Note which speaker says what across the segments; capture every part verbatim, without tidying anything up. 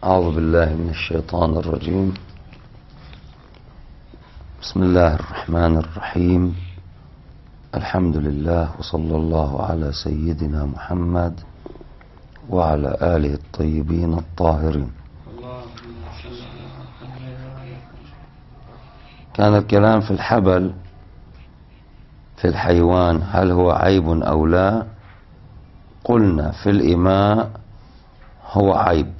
Speaker 1: أعوذ بالله من الشيطان الرجيم. بسم الله الرحمن الرحيم. الحمد لله وصلى الله على سيدنا محمد وعلى آله الطيبين الطاهرين. كان الكلام في الحبل في الحيوان هل هو عيب أو لا؟ قلنا في الإماء هو عيب،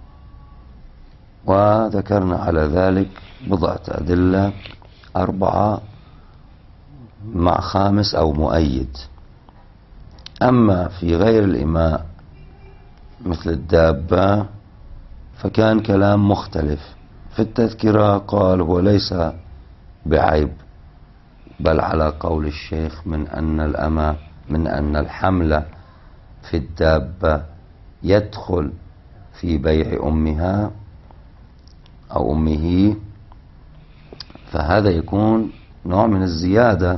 Speaker 1: وذكرنا على ذلك بضعة أدلة أربعة مع خامس أو مؤيد. أما في غير الإماء مثل الدابة فكان كلام مختلف. في التذكرة قال هو ليس بعيب، بل على قول الشيخ من أن الأمة من أن الحمل في الدابة يدخل في بيع أمها أو أمه، فهذا يكون نوع من الزيادة.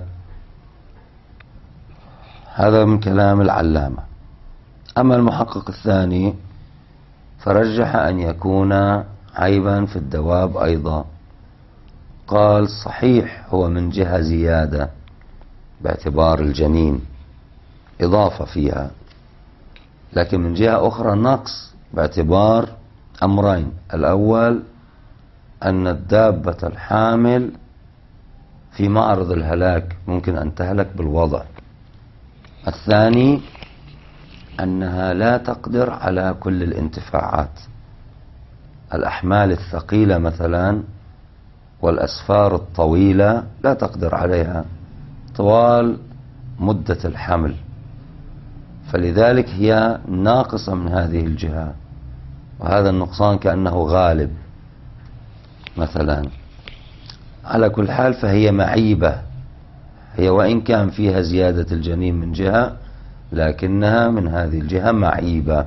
Speaker 1: هذا من كلام العلامة. أما المحقق الثاني فرجح أن يكون عيبا في الدواب أيضا. قال صحيح هو من جهة زيادة باعتبار الجنين إضافة فيها، لكن من جهة أخرى نقص باعتبار أمرين. الأول أن الدابة الحامل في معرض الهلاك، ممكن أن تهلك بالوضع. الثاني أنها لا تقدر على كل الانتفاعات. الأحمال الثقيلة مثلا والأسفار الطويلة لا تقدر عليها طوال مدة الحمل، فلذلك هي ناقصة من هذه الجهة، وهذا النقصان كأنه غالب مثلا. على كل حال فهي معيبة، هي وإن كان فيها زيادة الجنين من جهة، لكنها من هذه الجهة معيبة.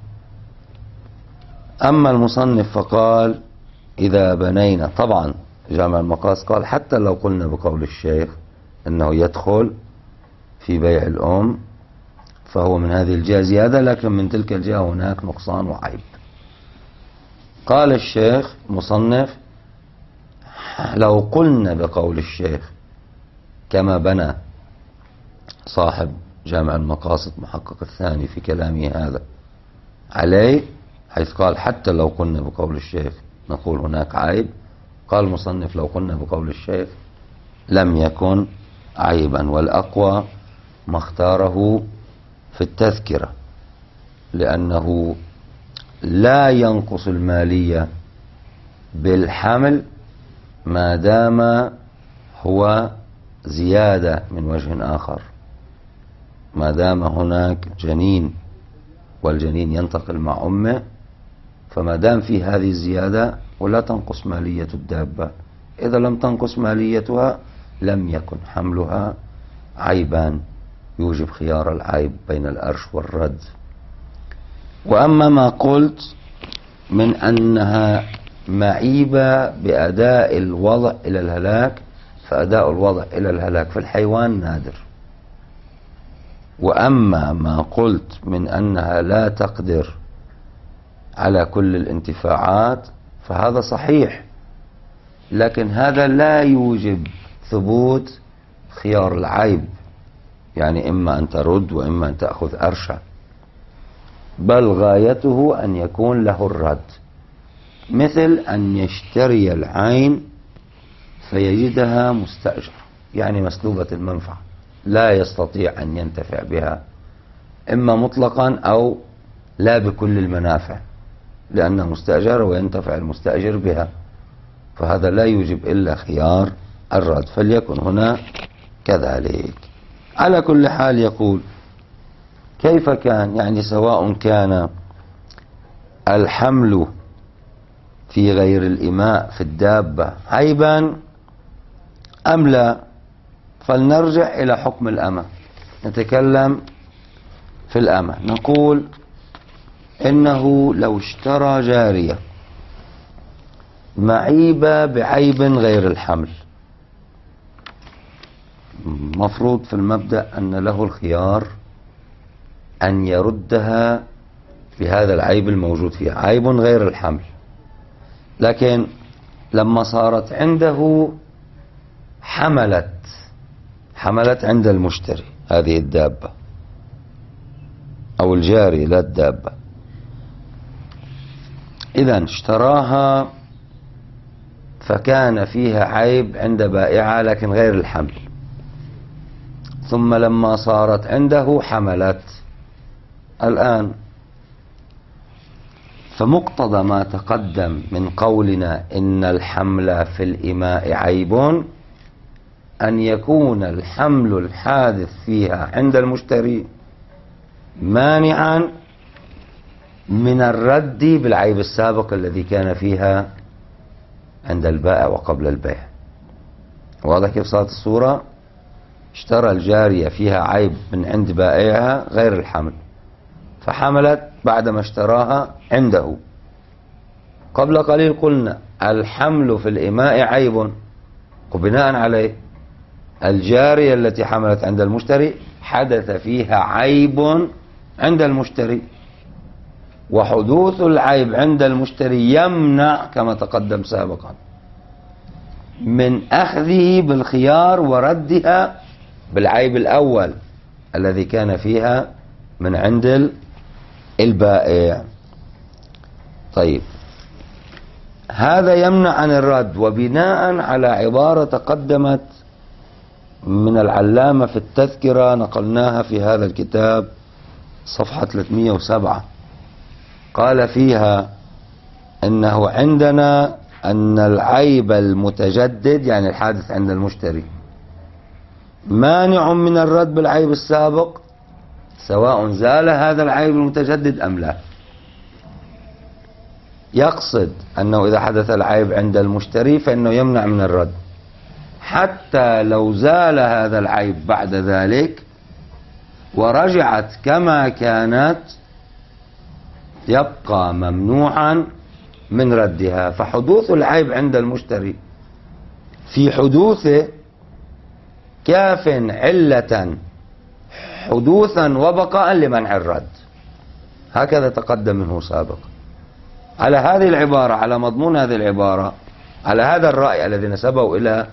Speaker 1: أما المصنف فقال إذا بنينا، طبعا جامع المقاس قال حتى لو قلنا بقول الشيخ أنه يدخل في بيع الأم فهو من هذه الجهة زيادة، لكن من تلك الجهة هناك نقصان وعيب. قال الشيخ مصنف لو قلنا بقول الشيخ كما بنى صاحب جامع المقاصد محقق الثاني في كلامه هذا عليه، حيث قال حتى لو قلنا بقول الشيخ نقول هناك عيب، قال المصنف لو قلنا بقول الشيخ لم يكن عيبا، والأقوى ما اختاره في التذكرة، لأنه لا ينقص المالية بالحمل ما دام هو زيادة من وجه آخر. ما دام هناك جنين والجنين ينتقل مع أمه، فما دام في هذه الزيادة ولا تنقص مالية الدابة. إذا لم تنقص ماليتها لم يكن حملها عيبان يوجب خيار العيب بين الأرش والرد. وأما ما قلت من أنها معيبة بأداء الوضع إلى الهلاك، فأداء الوضع إلى الهلاك في الحيوان نادر. وأما ما قلت من أنها لا تقدر على كل الانتفاعات فهذا صحيح، لكن هذا لا يوجب ثبوت خيار العيب، يعني إما أن ترد وإما أن تأخذ أرشا، بل غايته أن يكون له الرد، مثل أن يشتري العين فيجدها مستأجر، يعني مسلوبة المنفعة، لا يستطيع أن ينتفع بها إما مطلقا أو لا بكل المنافع، لأنها مستأجرة وينتفع المستأجر بها، فهذا لا يوجب إلا خيار الرد، فليكن هنا كذلك. على كل حال يقول كيف كان، يعني سواء كان الحمل في غير الإماء في الدابة عيبا أم لا، فلنرجع إلى حكم الأمة. نتكلم في الأمة، نقول إنه لو اشترى جارية معيبة بعيب غير الحمل، مفروض في المبدأ أن له الخيار أن يردها بهذا العيب الموجود فيها، عيب غير الحمل. لكن لما صارت عنده حملت حملت عند المشتري هذه الدابة أو الجاري لا الدابة، إذن اشتراها فكان فيها عيب عند بائعها لكن غير الحمل، ثم لما صارت عنده حملت الآن. فمقتضى ما تقدم من قولنا إن الحمل في الإماء عيب أن يكون الحمل الحادث فيها عند المشتري مانعا من الرد بالعيب السابق الذي كان فيها عند البائع وقبل البيع. واضح كيف صارت الصورة؟ اشترى الجارية فيها عيب من عند بائعها غير الحمل، فحملت بعدما اشتراها عنده. قبل قليل قلنا الحمل في الإماء عيب، وبناء عليه الجارية التي حملت عند المشتري حدث فيها عيب عند المشتري، وحدوث العيب عند المشتري يمنع كما تقدم سابقا من أخذه بالخيار وردها بالعيب الأول الذي كان فيها من عند البائع. طيب، هذا يمنع عن الرد، وبناء على عبارة تقدمت من العلامة في التذكرة نقلناها في هذا الكتاب صفحة ثلاثمئة وسبعة، قال فيها إنه عندنا أن العيب المتجدد يعني الحادث عند المشتري مانع من الرد بالعيب السابق سواء زال هذا العيب المتجدد أم لا. يقصد أنه إذا حدث العيب عند المشتري فإنه يمنع من الرد، حتى لو زال هذا العيب بعد ذلك ورجعت كما كانت يبقى ممنوعا من ردها. فحدوث العيب عند المشتري في حدوثه كاف علة حدوثا وبقاء لمنع الرد، هكذا تقدم منه سابقا. على هذه العبارة، على مضمون هذه العبارة، على هذا الرأي الذي نسبه إلى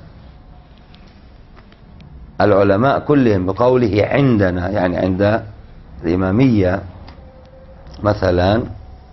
Speaker 1: العلماء كلهم بقوله عندنا، يعني عند الإمامية مثلا،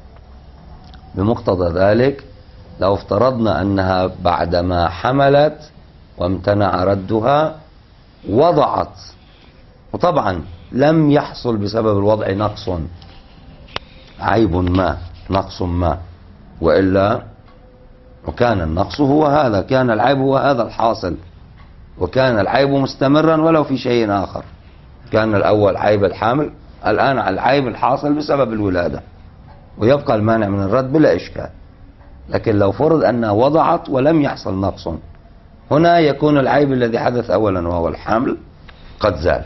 Speaker 1: بمقتضى ذلك لو افترضنا أنها بعدما حملت وامتنع ردها وضعت، وطبعا لم يحصل بسبب الوضع نقص، عيب ما، نقص ما، وإلا وكان النقص هو هذا، كان العيب هو هذا الحاصل، وكان العيب مستمرا ولو في شيء آخر. كان الأول عيب الحامل، الآن العيب الحاصل بسبب الولادة، ويبقى المانع من الرد بلا إشكال. لكن لو فرض أنها وضعت ولم يحصل نقص، هنا يكون العيب الذي حدث أولا وهو الحمل قد زال.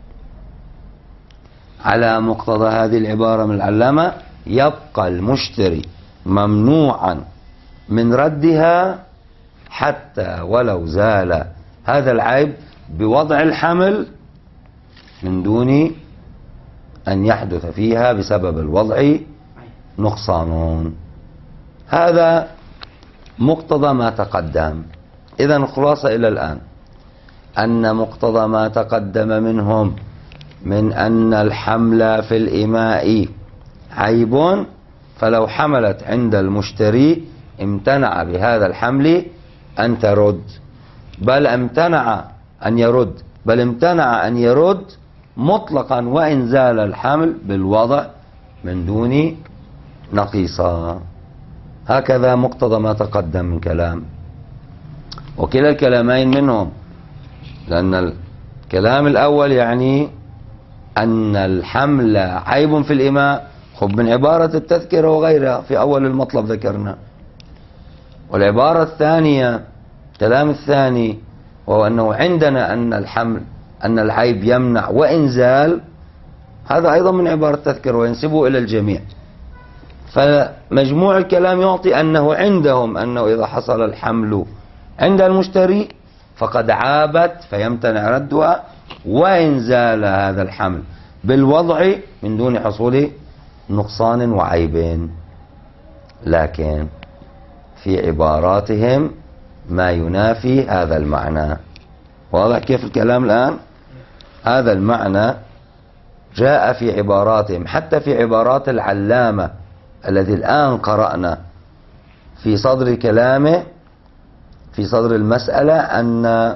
Speaker 1: على مقتضى هذه العبارة من العلامة يبقى المشتري ممنوعا من ردها حتى ولو زال هذا العيب بوضع الحمل من دون أن يحدث فيها بسبب الوضع نقصان. هذا مقتضى ما تقدم. إذن الخلاصة إلى الآن أن مقتضى ما تقدم منهم من أن الحمل في الإماء عيب، فلو حملت عند المشتري امتنع بهذا الحمل أن ترد، بل امتنع أن يرد بل امتنع أن يرد مطلقا وإن زال الحمل بالوضع من دون نقيصة. هكذا مقتضى ما تقدم من كلام، وكلا الكلامين منهم، لأن الكلام الأول يعني أن الحمل عيب في الإماء، خب من عبارة التذكرة وغيرها في أول المطلب ذكرنا. والعبارة الثانية، الكلام الثاني، وهو أنه عندنا أن الحمل أن العيب يمنع وإن زال، هذا أيضا من عبارة التذكرة وينسبه إلى الجميع. فمجموع الكلام يعطي أنه عندهم أنه إذا حصل الحمل عند المشتري فقد عابت فيمتنع ردها، وإن زال هذا الحمل بالوضع من دون حصول نقصان وعيب، لكن في عباراتهم ما ينافي هذا المعنى. واضح كيف الكلام الآن؟ هذا المعنى جاء في عباراتهم، حتى في عبارات العلامة الذي الآن قرأنا في صدر كلامه في صدر المسألة أن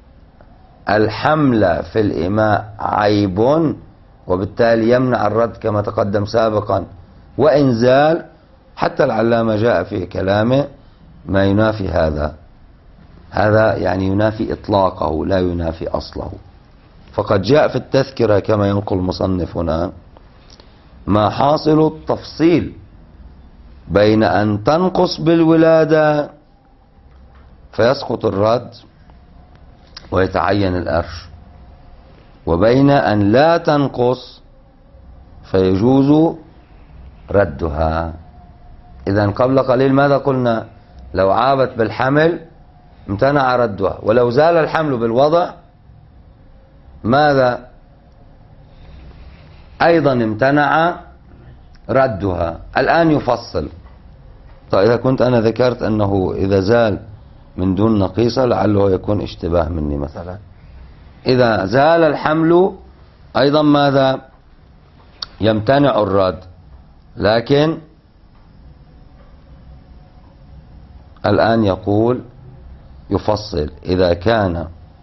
Speaker 1: الحمل في الإماء عيب وبالتالي يمنع الرد كما تقدم سابقا، وإن زال. حتى العلامة جاء في كلامه ما ينافي هذا، هذا يعني ينافي إطلاقه لا ينافي أصله. فقد جاء في التذكرة كما ينقل المصنف هنا ما حاصل التفصيل بين أن تنقص بالولادة فيسقط الرد ويتعين الأرش، وبين أن لا تنقص فيجوز ردها. إذن قبل قليل ماذا قلنا؟ لو عابت بالحمل امتنع ردها، ولو زال الحمل بالوضع ماذا؟ أيضا امتنع ردها. الآن يفصل. طيب إذا كنت أنا ذكرت أنه إذا زال من دون نقيصة لعله يكون اشتباه مني مثلا. إذا زال الحمل أيضا ماذا؟ يمتنع الرد، لكن الآن يقول يفصل إذا كان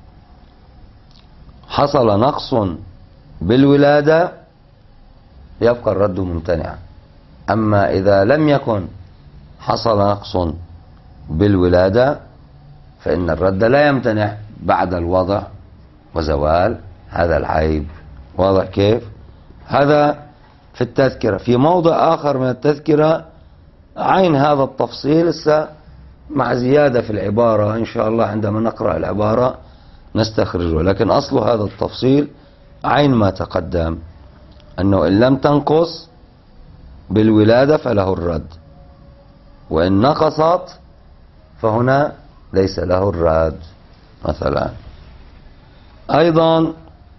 Speaker 1: حصل نقص بالولادة يبقى الرد ممتنعا، أما إذا لم يكن حصل نقص بالولادة فإن الرد لا يمتنع بعد الوضع وزوال هذا العيب. واضح كيف؟ هذا في التذكرة. في موضع آخر من التذكرة عين هذا التفصيل مع زيادة في العبارة، إن شاء الله عندما نقرأ العبارة نستخرجه، لكن أصل هذا التفصيل عين ما تقدم، أنه إن لم تنقص بالولادة فله الرد، وإن نقصت فهنا ليس له الرد مثلا. أيضا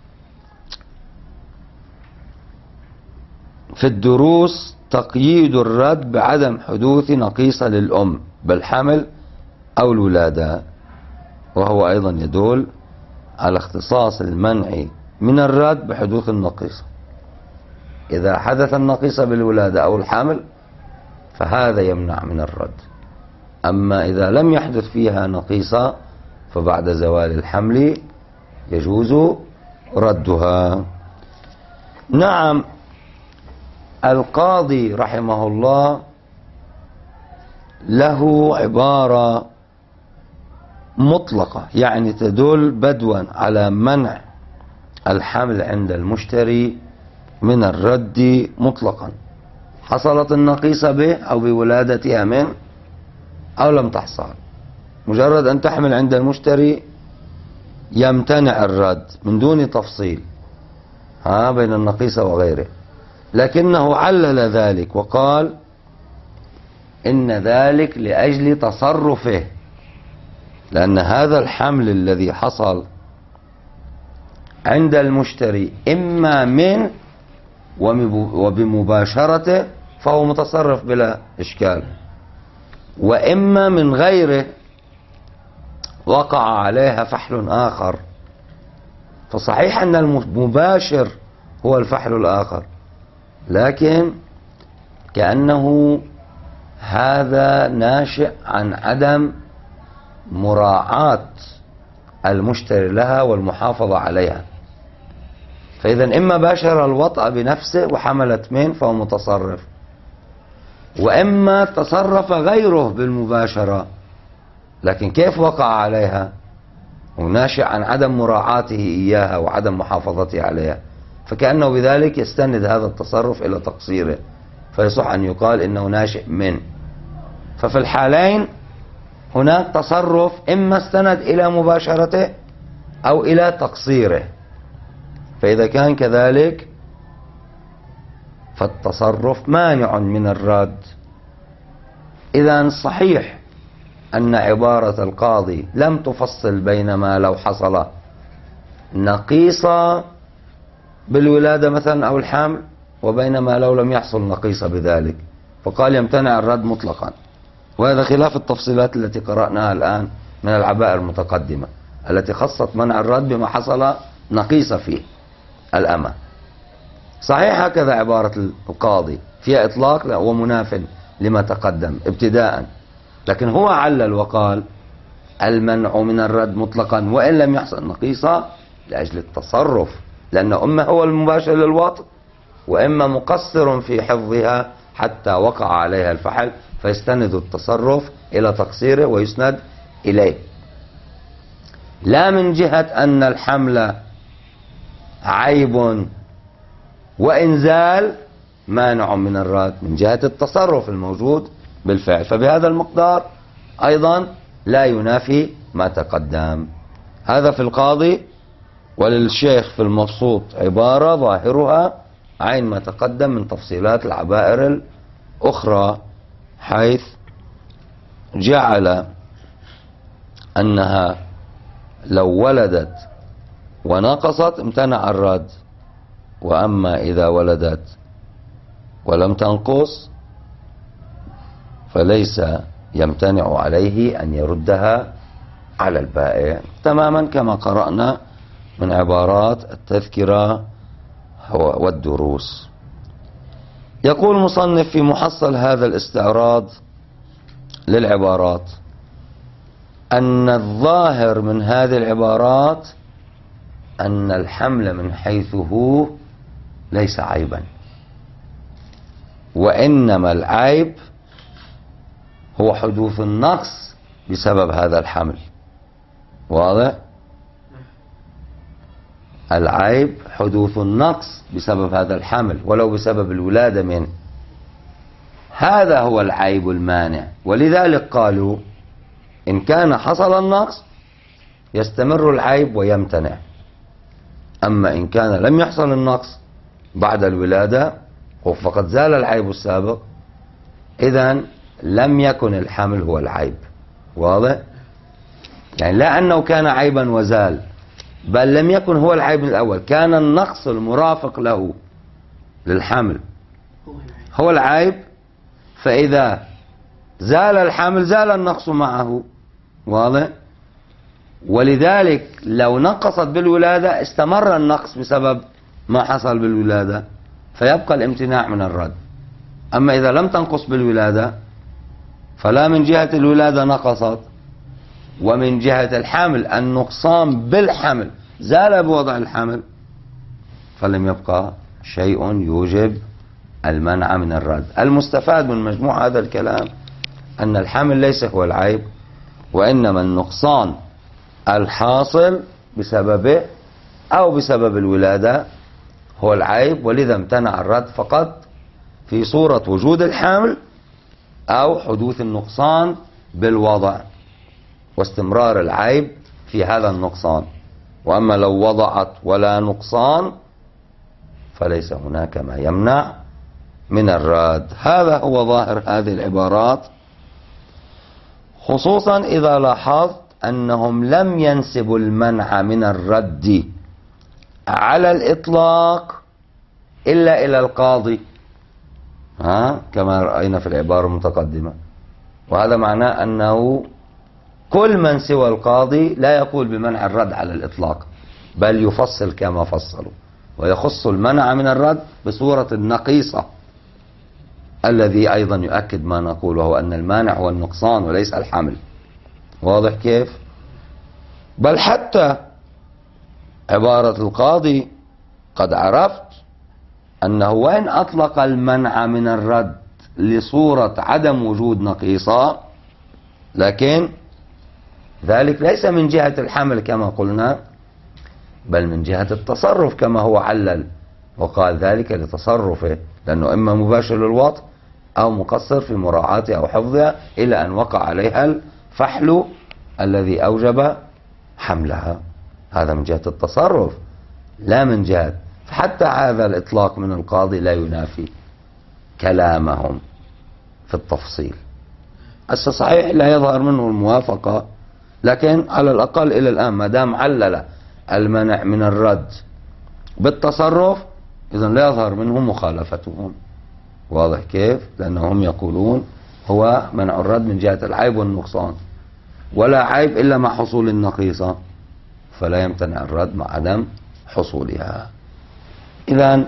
Speaker 1: في الدروس تقييد الرد بعدم حدوث نقيصة للأم بالحمل أو الولادة، وهو أيضا يدل على اختصاص المنع من الرد بحدوث النقيصة. إذا حدث النقيصة بالولادة أو الحمل فهذا يمنع من الرد، أما إذا لم يحدث فيها نقيصة فبعد زوال الحمل يجوز ردها. نعم، القاضي رحمه الله له عبارة مطلقة يعني تدل بدوا على منع الحمل عند المشتري من الرد مطلقا، حصلت النقيصة به أو بولادتها منه أو لم تحصل، مجرد أن تحمل عند المشتري يمتنع الرد من دون تفصيل ها بين النقيصة وغيره. لكنه علل ذلك وقال إن ذلك لأجل تصرفه، لأن هذا الحمل الذي حصل عند المشتري إما من وبمباشرته فهو متصرف بلا إشكال، وإما من غيره وقع عليها فحل آخر، فصحيح أن المباشر هو الفحل الآخر، لكن كأنه هذا ناشئ عن عدم مراعاة المشتري لها والمحافظة عليها. فإذا إما باشر الوطأ بنفسه وحملت من فهو متصرف، وإما تصرف غيره بالمباشرة، لكن كيف وقع عليها؟ وناشئ عن عدم مراعاته إياها وعدم محافظته عليها، فكأنه بذلك يستند هذا التصرف إلى تقصيره، فيصح أن يقال إنه ناشئ من. ففي الحالين هناك تصرف إما استند إلى مباشرته أو إلى تقصيره، فإذا كان كذلك فالتصرف مانع من الرد. إذن صحيح أن عبارة القاضي لم تفصل بين ما لو حصل نقيصة بالولادة مثلا أو الحمل وبينما لو لم يحصل نقيص بذلك، فقال يمتنع الرد مطلقا. وهذا خلاف التفصيلات التي قرأناها الآن من العبائر المتقدمة التي خصت منع الرد بما حصل نقيص فيه الأمة. صحيح هكذا عبارة القاضي فيها إطلاق ومناف لما تقدم ابتداء، لكن هو علل وقال المنع من الرد مطلقا وإن لم يحصل نقيصة لأجل التصرف، لأن أما هو المباشر للوطء وإما مقصر في حفظها حتى وقع عليها الفحل، فيستند التصرف إلى تقصيره ويسند إليه، لا من جهة أن الحمل عيب وإنزال مانع من الرد، من جهة التصرف الموجود بالفعل. فبهذا المقدار أيضا لا ينافي ما تقدم. هذا في القاضي. وللشيخ في المبسوط عبارة ظاهرها عين ما تقدم من تفصيلات العبائر الأخرى، حيث جعل أنها لو ولدت ونقصت امتنع الرد، وأما إذا ولدت ولم تنقص فليس يمتنع عليه أن يردها على البائع، تماما كما قرأنا من عبارات التذكرة والدروس. يقول المصنف في محصل هذا الاستعراض للعبارات أن الظاهر من هذه العبارات أن الحمل من حيث هو ليس عيبا، وإنما العيب هو حدوث النقص بسبب هذا الحمل. واضح؟ العيب حدوث النقص بسبب هذا الحمل ولو بسبب الولادة منه، هذا هو العيب المانع. ولذلك قالوا إن كان حصل النقص يستمر العيب ويمتنع، أما إن كان لم يحصل النقص بعد الولادة فقد زال العيب السابق، إذن لم يكن الحمل هو العيب. واضح؟ يعني لا أنه كان عيبا وزال، بل لم يكن هو العيب الأول، كان النقص المرافق له للحمل هو العيب، فإذا زال الحمل زال النقص معه. واضح؟ ولذلك لو نقصت بالولادة استمر النقص بسبب ما حصل بالولادة، فيبقى الامتناع من الرد. أما إذا لم تنقص بالولادة فلا من جهة الولادة نقصت، ومن جهة الحمل النقصان بالحمل زال بوضع الحمل، فلم يبقى شيء يوجب المنع من الرد. المستفاد من مجموع هذا الكلام أن الحمل ليس هو العيب، وإنما النقصان الحاصل بسببه أو بسبب الولادة هو العيب، ولذا امتنع الرد فقط في صورة وجود الحمل أو حدوث النقصان بالوضع واستمرار العيب في هذا النقصان. وأما لو وضعت ولا نقصان فليس هناك ما يمنع من الرد. هذا هو ظاهر هذه العبارات، خصوصا إذا لاحظت أنهم لم ينسبوا المنع من الرد على الإطلاق إلا إلى القاضي، ها كما رأينا في العبارة المتقدمة. وهذا معناه أنه كل من سوى القاضي لا يقول بمنع الرد على الإطلاق، بل يفصل كما فصلوا ويخص المنع من الرد بصورة النقيصة، الذي أيضا يؤكد ما نقول، وهو أن المانع هو النقصان وليس الحمل. واضح كيف؟ بل حتى عبارة القاضي قد عرفت أنه وإن أطلق المنع من الرد لصورة عدم وجود نقيصة، لكن ذلك ليس من جهة الحمل كما قلنا، بل من جهة التصرف كما هو علل وقال ذلك لتصرفه، لأنه إما مباشر للوطء أو مقصر في مراعاتها أو حفظها إلى أن وقع عليها الفحل الذي أوجب حملها. هذا من جهة التصرف لا من جهة. فحتى هذا الإطلاق من القاضي لا ينافي كلامهم في التفصيل. هسه صحيح لا يظهر منه الموافقة، لكن على الأقل إلى الآن ما دام علل المنع من الرد بالتصرف إذن لا يظهر منهم مخالفتهم. واضح كيف؟ لأنهم يقولون هو منع الرد من جهة العيب والنقصان، ولا عيب إلا مع حصول النقيصة، فلا يمتنع الرد مع عدم حصولها. إذن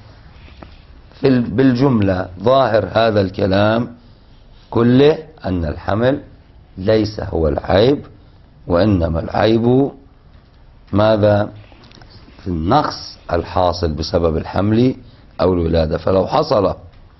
Speaker 1: بالجملة ظاهر هذا الكلام كله أن الحمل ليس هو العيب، وإنما العيب ماذا؟ في النقص الحاصل بسبب الحمل أو الولادة. فلو حصل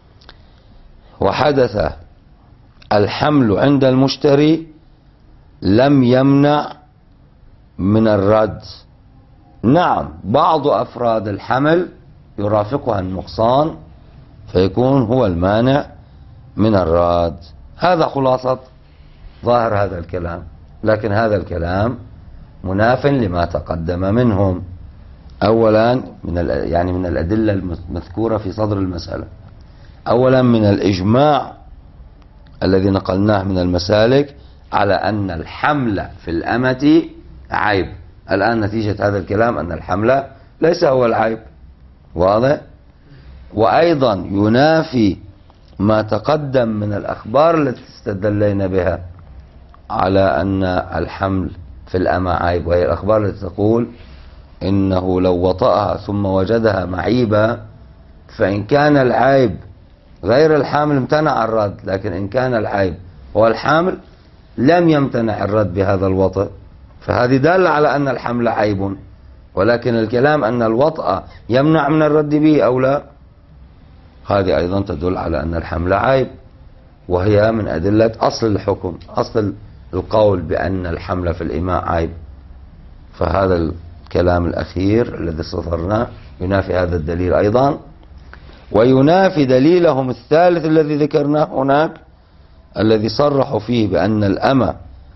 Speaker 1: وحدث الحمل عند المشتري لم يمنع من الرد. نعم، بعض أفراد الحمل يرافقها النقصان فيكون هو المانع من الرد. هذا خلاصة ظاهر هذا الكلام، لكن هذا الكلام مناف لما تقدم منهم. أولا من يعني من الأدلة المذكورة في صدر المسألة، أولا من الإجماع الذي نقلناه من المسالك على أن الحمل في الأمة عيب. الآن نتيجة هذا الكلام أن الحمل ليس هو العيب. واضح؟ وأيضا ينافي ما تقدم من الأخبار التي استدلينا بها على أن الحمل في الأمة عيب، وهي الأخبار التي تقول إنه لو وطأها ثم وجدها معيبة فإن كان العيب غير الحامل امتنع الرد، لكن إن كان العيب هو الحامل لم يمتنع الرد بهذا الوطأ. فهذه دالة على أن الحمل عيب، ولكن الكلام أن الوطأ يمنع من الرد به أو لا، هذه أيضا تدل على أن الحمل عيب، وهي من أدلة أصل الحكم، أصل القول بأن الحمل في الإماء عيب. فهذا الكلام الأخير الذي استظهرناه ينافي هذا الدليل أيضا، وينافي دليلهم الثالث الذي ذكرناه هناك، الذي صرحوا فيه بأن الأمة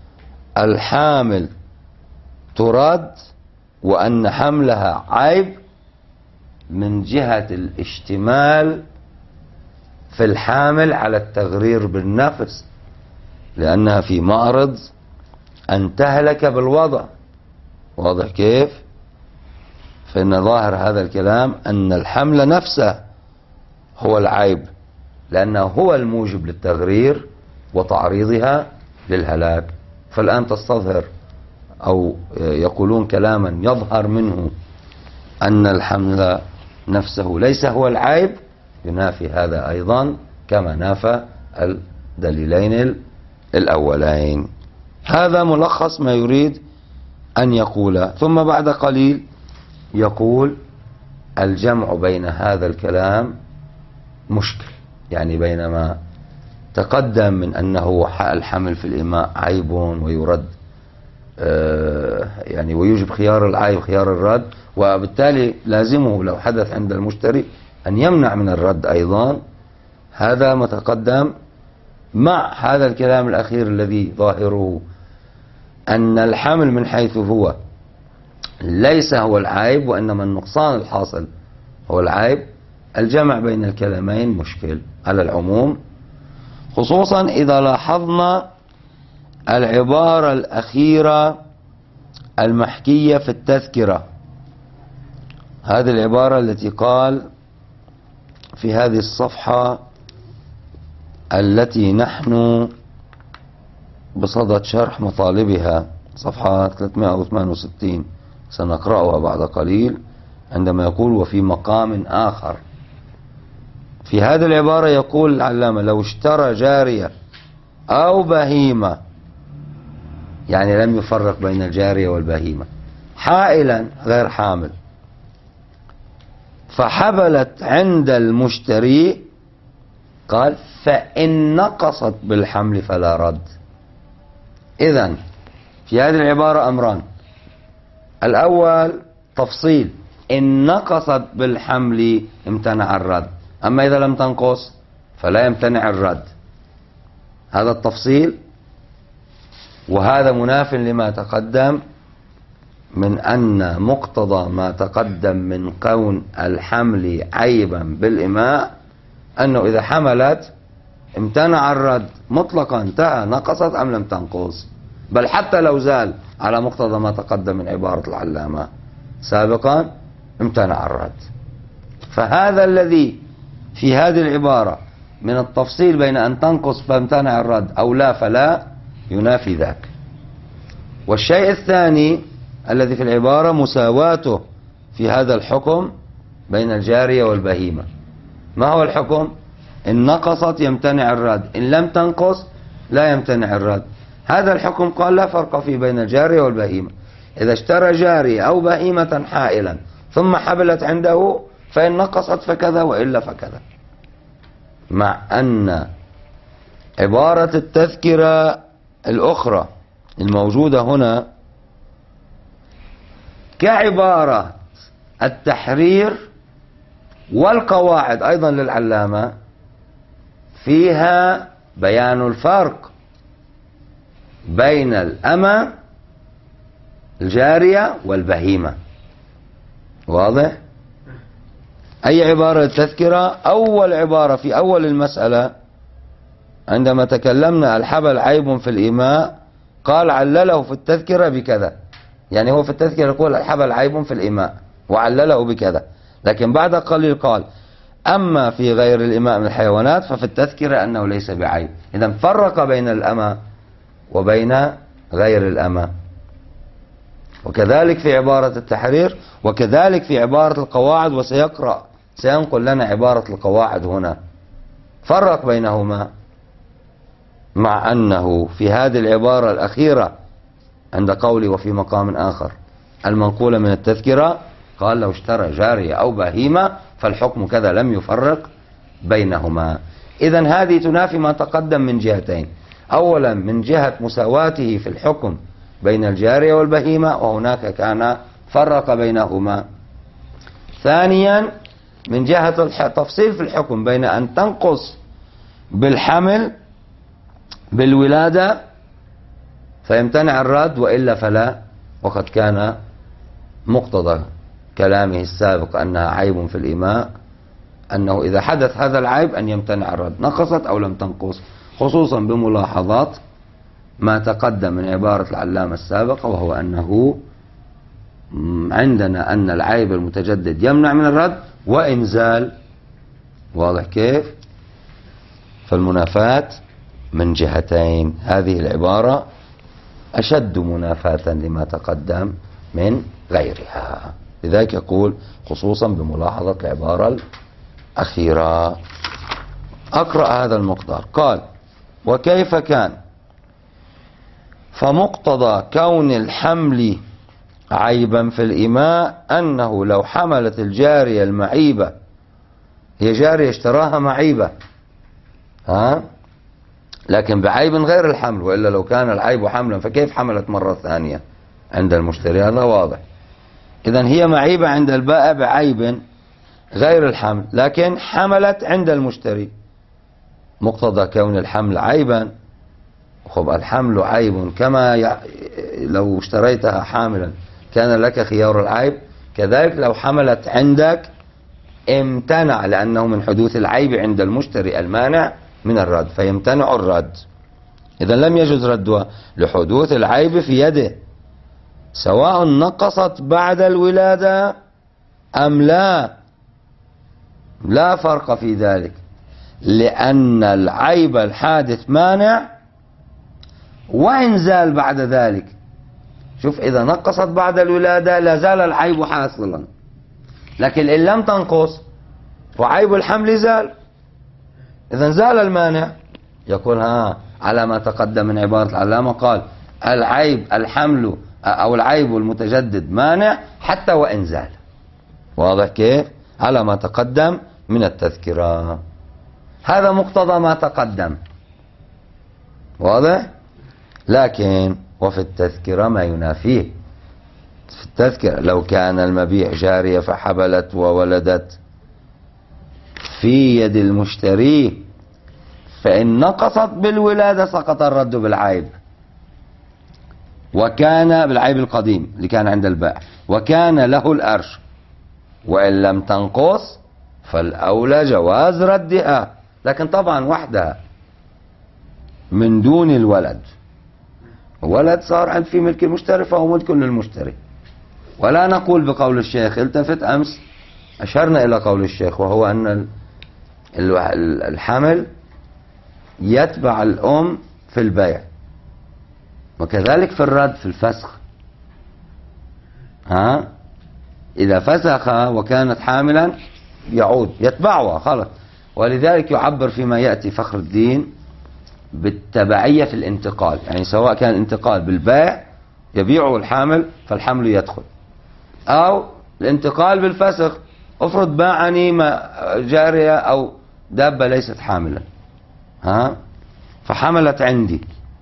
Speaker 1: الحامل ترد وأن حملها عيب من جهة الاشتمال في الحامل على التغرير بالنفس، لأنها في معرض أن تهلك بالوضع. واضح كيف؟ فإن ظاهر هذا الكلام أن الحمل نفسه هو العيب، لأنه هو الموجب للتغرير وتعريضها للهلاك. فالآن تستظهر أو يقولون كلاما يظهر منه أن الحمل نفسه ليس هو العيب، ينافي هذا أيضا كما نافى الدليلين الأولين. هذا ملخص ما يريد أن يقول. ثم بعد قليل يقول الجمع بين هذا الكلام مشكل، يعني بين ما تقدم من أنه الحمل في الإماء عيب ويرد يعني ويوجب خيار العيب خيار الرد، وبالتالي لازمه لو حدث عند المشتري أن يمنع من الرد أيضا. هذا ما تقدم مع هذا الكلام الأخير الذي ظاهره أن الحمل من حيث هو ليس هو العيب، وإنما النقصان الحاصل هو العيب. الجمع بين الكلامين مشكل على العموم، خصوصا إذا لاحظنا العبارة الأخيرة المحكية في التذكرة. هذه العبارة التي قال في هذه الصفحة التي نحن بصدد شرح مطالبها، صفحة ثلاثمائة وثمانية وستين، سنقرأها بعد قليل، عندما يقول وفي مقام آخر. في هذه العبارة يقول العلامة لو اشترى جارية أو بهيمة، يعني لم يفرق بين الجارية والبهيمة، حائلا غير حامل، فحبلت عند المشتري، قال فإن نقصت بالحمل فلا رد. إذن في هذه العبارة أمران: الأول تفصيل، إن نقصت بالحمل امتنع الرد، أما إذا لم تنقص فلا يمتنع الرد. هذا التفصيل، وهذا مناف لما تقدم من أن مقتضى ما تقدم من كون الحمل عيبا بالإماء أنه إذا حملت امتنع الرد مطلقا، انتهى، نقصت أم لم تنقص، بل حتى لو زال على مقتضى ما تقدم من عبارة العلامة سابقا امتنع الرد. فهذا الذي في هذه العبارة من التفصيل بين أن تنقص فامتنع الرد أو لا فلا ينافي ذاك. والشيء الثاني الذي في العبارة مساواته في هذا الحكم بين الجارية والبهيمة. ما هو الحكم؟ إن نقصت يمتنع الرد، إن لم تنقص لا يمتنع الرد. هذا الحكم قال لا فرق فيه بين الجارية والبهيمة. إذا اشترى جارية أو بهيمة حائلا ثم حبلت عنده فإن نقصت فكذا وإلا فكذا، مع أن عبارة التذكرة الأخرى الموجودة هنا كعبارة التحرير والقواعد أيضا للعلامة فيها بيان الفرق بين الأمة الجارية والبهيمة. واضح؟ أي عبارة التذكرة؟ أول عبارة في أول المسألة عندما تكلمنا الحبل عيب في الإيماء قال علله في التذكرة بكذا، يعني هو في التذكرة يقول الحبل عيب في الإيماء وعلله بكذا، لكن بعد قليل قال أما في غير الإيماء من الحيوانات ففي التذكرة أنه ليس بعيب. إذن فرق بين الأمة وبين غير الأمة. وكذلك في عبارة التحرير، وكذلك في عبارة القواعد، وسيقرأ سينقل لنا عبارة القواعد هنا فرق بينهما، مع أنه في هذه العبارة الأخيرة عند قولي وفي مقام آخر المنقولة من التذكرة قال لو اشترى جارية أو بهيمة فالحكم كذا، لم يفرق بينهما. إذن هذه تنافي ما تقدم من جهتين: أولا من جهة مساواته في الحكم بين الجارية والبهيمة وهناك كان فرق بينهما. ثانيا من جهة التفصيل في الحكم بين أن تنقص بالحمل بالولادة فيمتنع الرد وإلا فلا، وقد كان مقتضى كلامه السابق أنها عيب في الإيماء أنه إذا حدث هذا العيب أن يمتنع الرد نقصت أو لم تنقص، خصوصا بملاحظات ما تقدم من عبارة العلامة السابقة، وهو أنه عندنا أن العيب المتجدد يمنع من الرد وإن زال. واضح كيف؟ فالمنافاة من جهتين، هذه العبارة أشد منافاة لما تقدم من غيرها، لذلك يقول خصوصا بملاحظة العبارة الأخيرة. أقرأ هذا المقدار. قال: وكيف كان؟ فمقتضى كون الحمل عيبا في الإماء أنه لو حملت الجارية المعيبة، هي جارية اشتراها معيبة ها لكن بعيب غير الحمل، وإلا لو كان العيب حملا فكيف حملت مرة ثانية عند المشتري؟ هذا واضح. إذن هي معيبة عند البائع بعيب غير الحمل، لكن حملت عند المشتري. مقتضى كون الحمل عيبا، خب الحمل عيب كما ي... لو اشتريتها حاملا كان لك خيار العيب، كذلك لو حملت عندك امتنع، لأنه من حدوث العيب عند المشتري المانع من الرد، فيمتنع الرد. إذا لم يجوز ردها لحدوث العيب في يده، سواء نقصت بعد الولادة أم لا، لا فرق في ذلك، لأن العيب الحادث مانع وإن زال بعد ذلك. شوف، إذا نقصت بعد الولادة لا زال العيب حاصلا، لكن إن لم تنقص وعيب الحمل زال، إذا زال المانع. يقول ها على ما تقدم من عبارة العلامة، قال العيب الحمل أو العيب المتجدد مانع حتى وإن زال. واضح كيف؟ على ما تقدم من التذكرة. هذا مقتضى ما تقدم، واضح؟ لكن وفي التذكرة ما ينافيه. في التذكرة لو كان المبيع جارية فحبلت وولدت في يد المشتري فإن نقصت بالولادة سقط الرد بالعيب، وكان بالعيب القديم اللي كان عند البائع، وكان له الأرش، وإن لم تنقص فالأولى جواز ردها، لكن طبعا وحدها من دون الولد. ولد صار عند في ملك المشتري فهو ملك للمشتري، ولا نقول بقول الشيخ التفت أمس أشرنا إلى قول الشيخ، وهو أن الحمل يتبع الأم في البيع، وكذلك في الرد في الفسخ. ها إذا فسخ وكانت حاملا يعود يتبعها خلص. ولذلك يعبر فيما يأتي فخر الدين بالتبعية في الانتقال، يعني سواء كان الانتقال بالبيع يبيعه الحامل فالحمل يدخل، أو الانتقال بالفسخ، افرض باعني جارية أو دابة ليست حاملا، ها فحملت عندي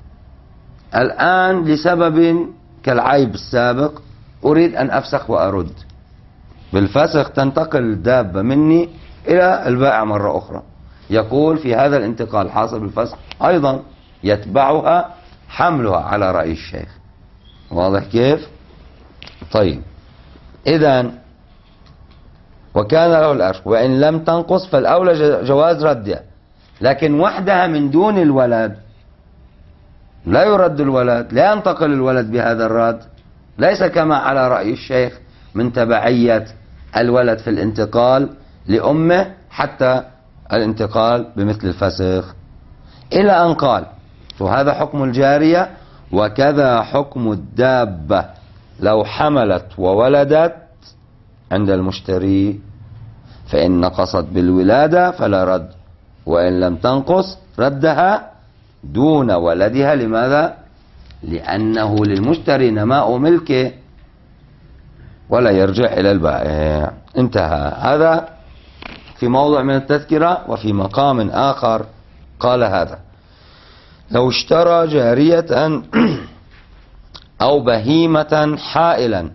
Speaker 1: الآن لسبب كالعيب السابق أريد أن أفسخ وأرد، بالفسخ تنتقل الدابة مني إلى البائع مرة أخرى. يقول في هذا الانتقال حاصل بالفسخ أيضا يتبعها حملها على رأي الشيخ. واضح كيف؟ طيب إذن وكان له الأرش وإن لم تنقص فالأولى جواز ردها، لكن وحدها من دون الولد لا يرد الولد، لا ينتقل الولد بهذا الرد، ليس كما على رأي الشيخ من تبعية الولد في الانتقال لأمه حتى الانتقال بمثل الفسخ، إلى أن قال وهذا حكم الجارية وكذا حكم الدابة لو حملت وولدت عند المشتري، فإن نقصت بالولادة فلا رد، وإن لم تنقص ردها دون ولدها. لماذا؟ لأنه للمشتري نماء ملكه ولا يرجع إلى البائع. انتهى. هذا في موضع من التذكرة. وفي مقام آخر قال هذا: لو اشترى جارية أو بهيمة حائلا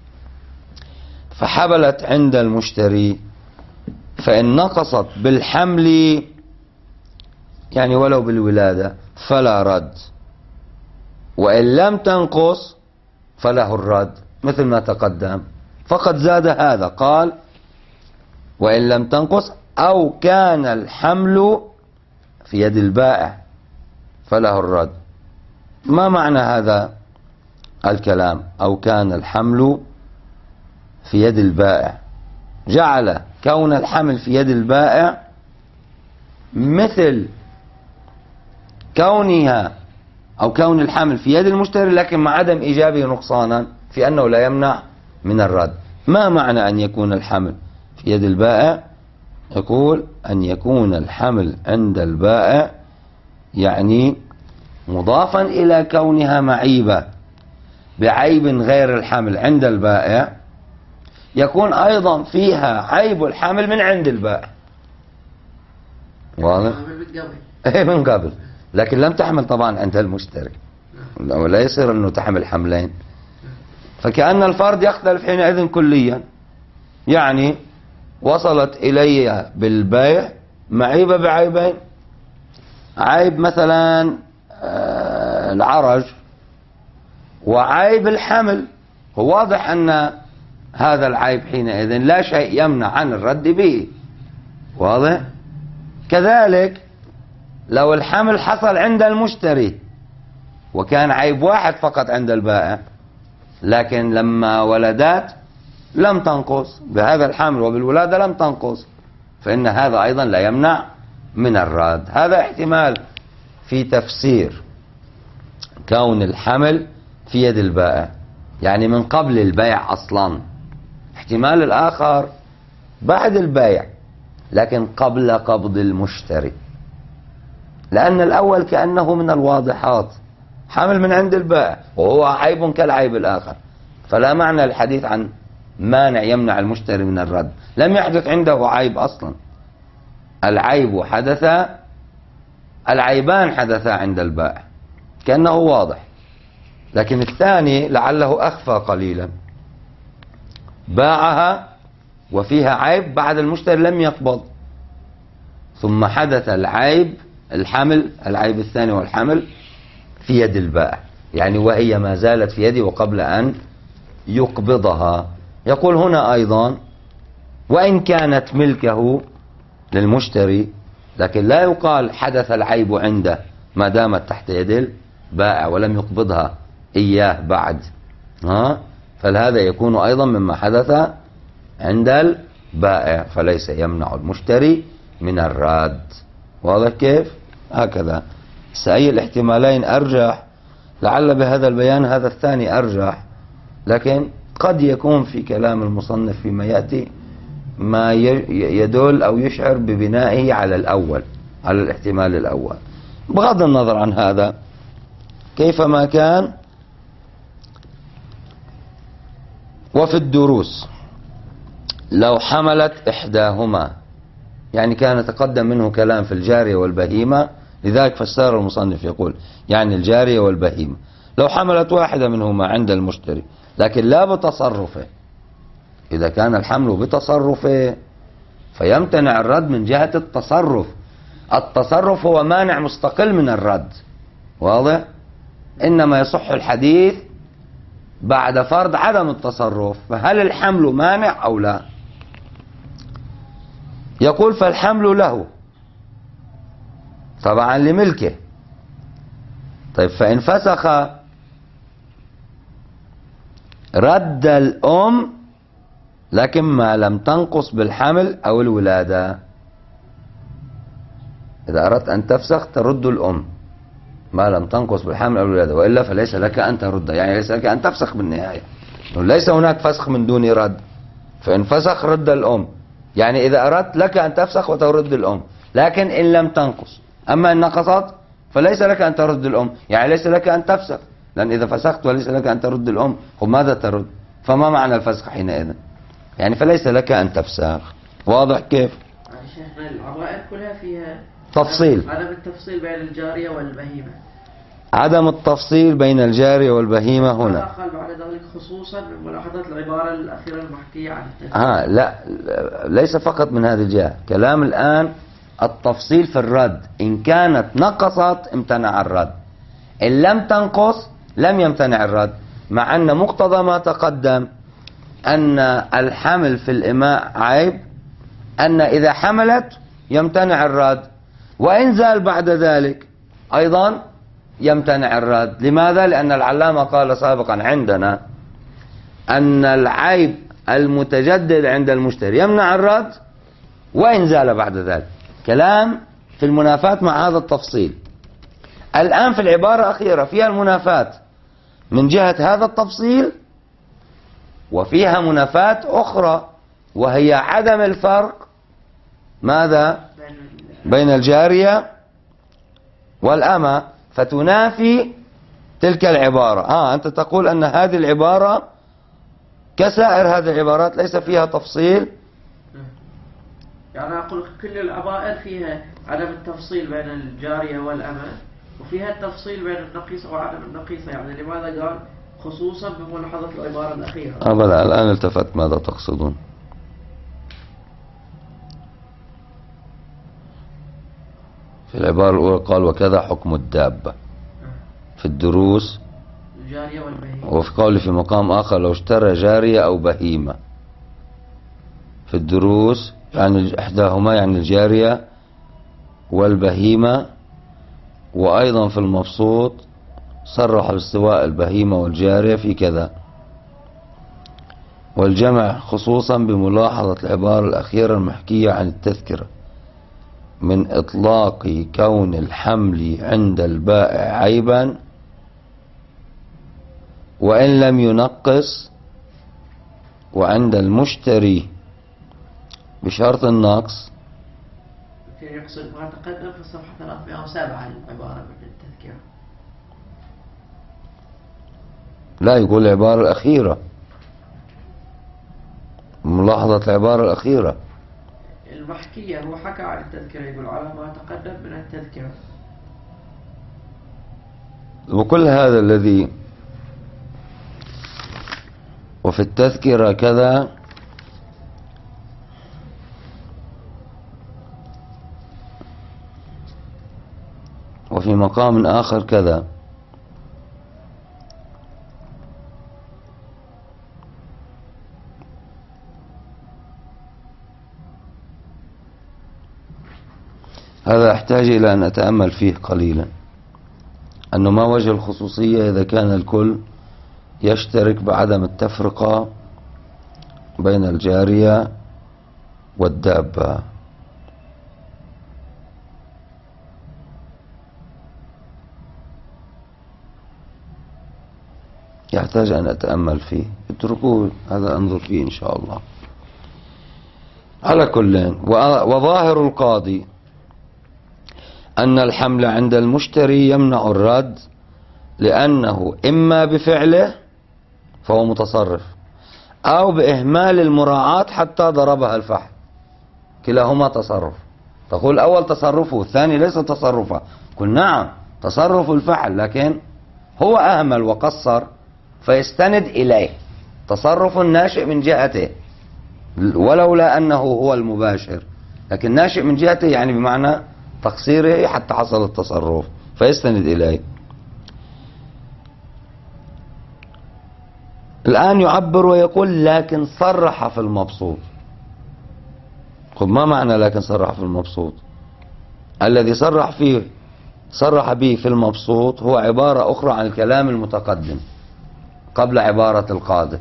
Speaker 1: فحبلت عند المشتري، فإن نقصت بالحمل يعني ولو بالولادة فلا رد، وإن لم تنقص فله الرد مثل ما تقدم. فقد زاد هذا قال: وإن لم تنقص أو كان الحمل في يد البائع فله الرد. ما معنى هذا الكلام أو كان الحمل في يد البائع؟ جعل كون الحمل في يد البائع مثل كونها أو كون الحمل في يد المشتري، لكن مع عدم إيجابه نقصانا في أنه لا يمنع من الرد. ما معنى أن يكون الحمل في يد البائع؟ يقول أن يكون الحمل عند البائع يعني مضافا إلى كونها معيبة بعيب غير الحمل عند البائع، يكون أيضا فيها عيب الحمل من عند البائع. واضح؟ ايه من قبل، لكن لم تحمل طبعا عند المشتري، لا يصير انه تحمل حملين. فكأن الفرد يختلف حينئذ كليا، يعني وصلت إلي بالبيع معيبة بعيبين، عيب مثلا العرج وعيب الحمل، هو واضح أن هذا العيب حينئذ لا شيء يمنع عن الرد به. واضح؟ كذلك لو الحمل حصل عند المشتري وكان عيب واحد فقط عند البائع، لكن لما ولدت لم تنقص بهذا الحمل وبالولادة لم تنقص، فإن هذا أيضا لا يمنع من الرد. هذا احتمال في تفسير كون الحمل في يد البائع، يعني من قبل البيع أصلا. احتمال الآخر بعد البيع لكن قبل قبض المشتري، لأن الأول كأنه من الواضحات حمل من عند البائع وهو عيب كالعيب الآخر، فلا معنى الحديث عن مانع يمنع المشتري من الرد. لم يحدث عنده عيب أصلا، العيب حدث، العيبان حدثا عند البائع كأنه واضح. لكن الثاني لعله أخفى قليلا، باعها وفيها عيب بعد المشتري لم يقبض، ثم حدث العيب الحمل، العيب الثاني والحمل في يد البائع، يعني وهي ما زالت في يدي وقبل أن يقبضها. يقول هنا أيضا: وإن كانت ملكه للمشتري، لكن لا يقال حدث العيب عنده ما دامت تحت يد البائع ولم يقبضها إياه بعد، ها فهذا يكون أيضا مما حدث عند بائع فليس يمنع المشتري من الرد. واضح كيف؟ هكذا. سأي الاحتمالين أرجح؟ لعل بهذا البيان هذا الثاني أرجح، لكن قد يكون في كلام المصنف فيما يأتي ما يدل أو يشعر ببنائه على الأول، على الاحتمال الأول. بغض النظر عن هذا كيفما كان، وفي الدروس لو حملت إحداهما، يعني كان تقدم منه كلام في الجارية والبهيمة، لذلك فسر المصنف يقول يعني الجارية والبهيمة، لو حملت واحدة منهما عند المشتري لكن لا بتصرفه، إذا كان الحمل بتصرفه فيمتنع الرد من جهة التصرف. التصرف هو مانع مستقل من الرد، واضح؟ إنما يصح الحديث بعد فرض عدم التصرف، فهل الحمل مانع أو لا؟ يقول فالحمل له طبعا لملكه. طيب فإن فسخ رد الأم لكن ما لم تنقص بالحمل أو الولادة. إذا أردت أن تفسخ ترد الأم ما لم تنقص بالحمل أو الولادة، وإلا فليس لك أن ترد، يعني ليس لك أن تفسخ بالنهاية، ليس هناك فسخ من دون رد. فإن فسخ رد الأم، يعني إذا أردت لك أن تفسخ وترد الأم، لكن إن لم تنقص. أما إن نقصت فليس لك أن ترد الأم، يعني ليس لك أن تفسخ، لأن إذا فسخت وليس لك أن ترد الأم وماذا ترد؟ فما معنى الفسخ حينئذ؟ يعني فليس لك أن تفسخ. واضح كيف؟
Speaker 2: شيخنا العوائد كلها فيها
Speaker 1: تفصيل،
Speaker 2: عدم التفصيل بين الجارية والبهيمة،
Speaker 1: عدم التفصيل بين الجارية والبهيمة هنا.
Speaker 2: قال بعد ذلك خصوصا من ملاحظة العبارة الأخيرة المحكية عن التفصيل.
Speaker 1: ها لا، ليس فقط من هذه الجهة، كلام الآن التفصيل في الرد، إن كانت نقصت امتنع الرد، إن لم تنقص لم يمتنع الرد، مع أن مقتضى ما تقدم أن الحمل في الإماء عيب، أن إذا حملت يمتنع الرد، وإن زال بعد ذلك أيضا يمتنع الرد. لماذا؟ لأن العلامة قال سابقا عندنا أن العيب المتجدد عند المشتري يمنع الرد وإن زال بعد ذلك. كلام في المنافاة مع هذا التفصيل. الآن في العبارة الأخيرة فيها المنافاة من جهة هذا التفصيل، وفيها منافاة أخرى وهي عدم الفرق ماذا بين الجارية والأمة، فتنافي تلك العبارة. آه أنت تقول أن هذه العبارة كسائر هذه العبارات ليس فيها تفصيل.
Speaker 2: يعني أقول كل العبائر فيها عدم التفصيل بين الجارية والأمة، وفيها التفصيل بين النقيصة وعدم النقيصة. يعني لماذا قال خصوصا بملاحظة العبارة الأخيرة؟
Speaker 1: أبدا، الآن التفت ماذا تقصدون. في العبارة الأولى قال وكذا حكم الدابة في الدروس
Speaker 2: الجارية والبهيمة،
Speaker 1: وفي قوله في مقام آخر لو اشترى جارية أو بهيمة. في الدروس يعني إحداهما يعني الجارية والبهيمة، وأيضا في المبسوط صرح باستواء البهيمة والجارية في كذا. والجمع خصوصا بملاحظة العبارة الأخيرة المحكية عن التذكرة من إطلاق كون الحمل عند البائع عيبا وإن لم ينقص، وعند المشتري بشرط النقص.
Speaker 2: يقصد ما تقدم في الصفحة ثلاثمائة وسبعة العبارة من التذكرة.
Speaker 1: لا، يقول العبارة الأخيرة، ملاحظة العبارة الأخيرة
Speaker 2: المحكية. هو حكى عن التذكرة، يقول على ما تقدم من التذكرة.
Speaker 1: وكل هذا الذي وفي التذكرة كذا وفي مقام آخر كذا، هذا أحتاج إلى أن أتأمل فيه قليلا، أنه ما وجه الخصوصية إذا كان الكل يشترك بعدم التفرقة بين الجارية والدابة. يحتاج أن أتأمل فيه، اتركوه هذا أنظر فيه إن شاء الله. على كل، وظاهر القاضي أن الحمل عند المشتري يمنع الرد، لأنه إما بفعله فهو متصرف أو بإهمال المراعاة حتى ضربها الفحل، كلاهما تصرف. تقول أول تصرفه، الثاني ليس تصرفه. قل نعم تصرف الفحل، لكن هو أهمل وقصر فيستند إليه، تصرف ناشئ من جهته ولولا أنه هو المباشر، لكن ناشئ من جهته يعني بمعنى تقصيره حتى حصل التصرف فيستند إليه. الآن يعبر ويقول لكن صرح في المبسوط. طب ما معنى لكن صرح في المبسوط؟ الذي صرح فيه صرح به في المبسوط هو عبارة أخرى عن الكلام المتقدم قبل عبارة القاضي،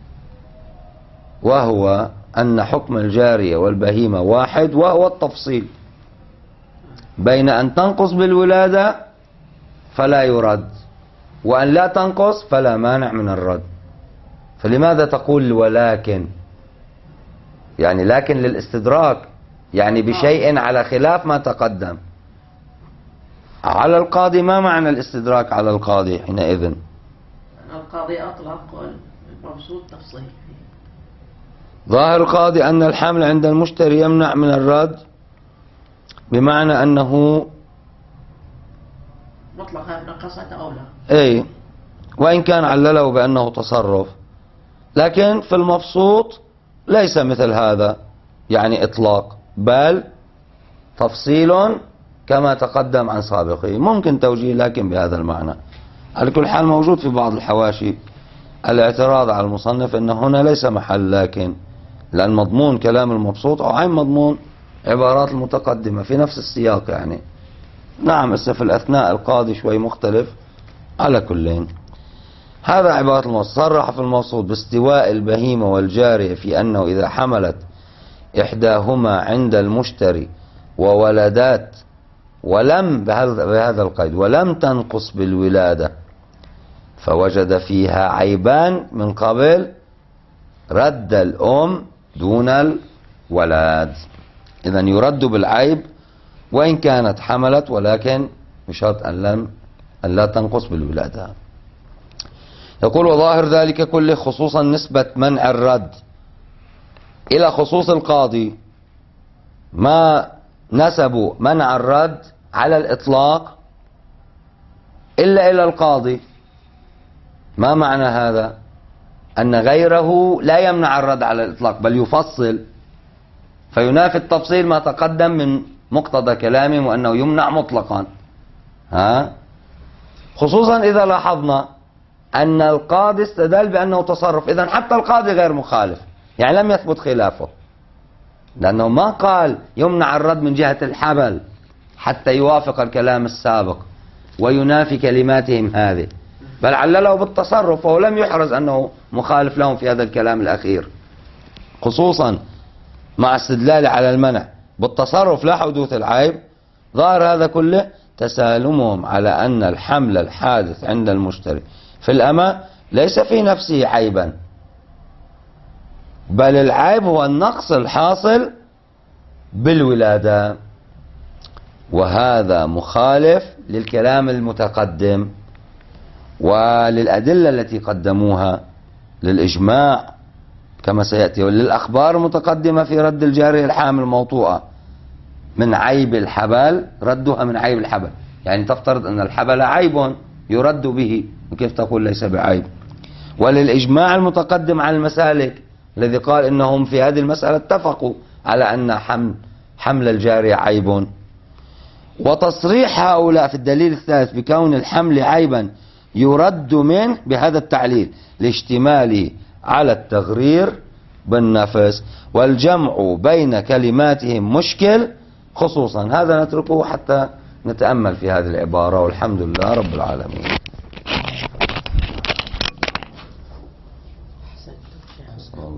Speaker 1: وهو أن حكم الجارية والبهيمة واحد، وهو التفصيل بين أن تنقص بالولادة فلا يرد وأن لا تنقص فلا مانع من الرد. فلماذا تقول ولكن؟ يعني لكن للاستدراك، يعني بشيء على خلاف ما تقدم. على القاضي ما معنى الاستدراك على القاضي حينئذ؟
Speaker 2: القاضي أطلق والمبسوط تفصيل.
Speaker 1: ظاهر القاضي أن الحمل عند المشتري يمنع من الرد، بمعنى أنه
Speaker 2: مطلقا نقصت أو لا،
Speaker 1: أي وإن كان علله بأنه تصرف، لكن في المبسوط ليس مثل هذا يعني إطلاق، بل تفصيل كما تقدم عن سابقه. ممكن توجيه لكن بهذا المعنى. على كل حال موجود في بعض الحواشي الاعتراض على المصنف أن هنا ليس محل لكن، لأن مضمون كلام المبسوط أو عين مضمون عبارات المتقدمة في نفس السياق يعني. نعم بس في الأثناء القاضي شوي مختلف. على كلين هذا عبارة المبسوط. صرح في المبسوط باستواء البهيمة والجارية في أنه إذا حملت إحداهما عند المشتري وولدات ولم بهذا القيد ولم تنقص بالولادة فوجد فيها عيبان من قبل رد الأم دون الولد. إذن يرد بالعيب وإن كانت حملت، ولكن بشرط أن لم أن لا تنقص بالولادة. يقول وظاهر ذلك كله خصوصا نسبة منع الرد إلى خصوص القاضي، ما نسبوا منع الرد على الإطلاق إلا إلى القاضي. ما معنى هذا؟ أن غيره لا يمنع الرد على الإطلاق بل يفصل، فينافي التفصيل ما تقدم من مقتضى كلامهم وأنه يمنع مطلقا. ها؟ خصوصا إذا لاحظنا أن القاضي استدل بأنه تصرف، إذن حتى القاضي غير مخالف، يعني لم يثبت خلافه، لأنه ما قال يمنع الرد من جهة الحبل حتى يوافق الكلام السابق وينافي كلماتهم هذه، بل علله بالتصرف، وهو لم يحرز أنه مخالف لهم في هذا الكلام الأخير، خصوصا مع استدلال على المنع بالتصرف لا حدوث العيب. ظاهر هذا كله تسالمهم على أن الحمل الحادث عند المشتري في الأمة ليس في نفسه عيبا، بل العيب هو النقص الحاصل بالولادة، وهذا مخالف للكلام المتقدم وللأدلة التي قدموها، للإجماع كما سيأتي، وللأخبار المتقدمة في رد الجارية الحامل الموطوءة من عيب الحبل، ردها من عيب الحبل، يعني تفترض أن الحبل عيب يرد به، وكيف تقول ليس بعيب؟ وللإجماع المتقدم على المسالك الذي قال إنهم في هذه المسألة اتفقوا على أن حمل, حمل الجارية عيب. وتصريح هؤلاء في الدليل الثالث بكون الحمل عيبا يرد منه بهذا التعليل لاشتماله على التغرير بالنفس، والجمع بين كلماتهم مشكل خصوصا. هذا نتركه حتى نتأمل في هذه العبارة، والحمد لله رب العالمين.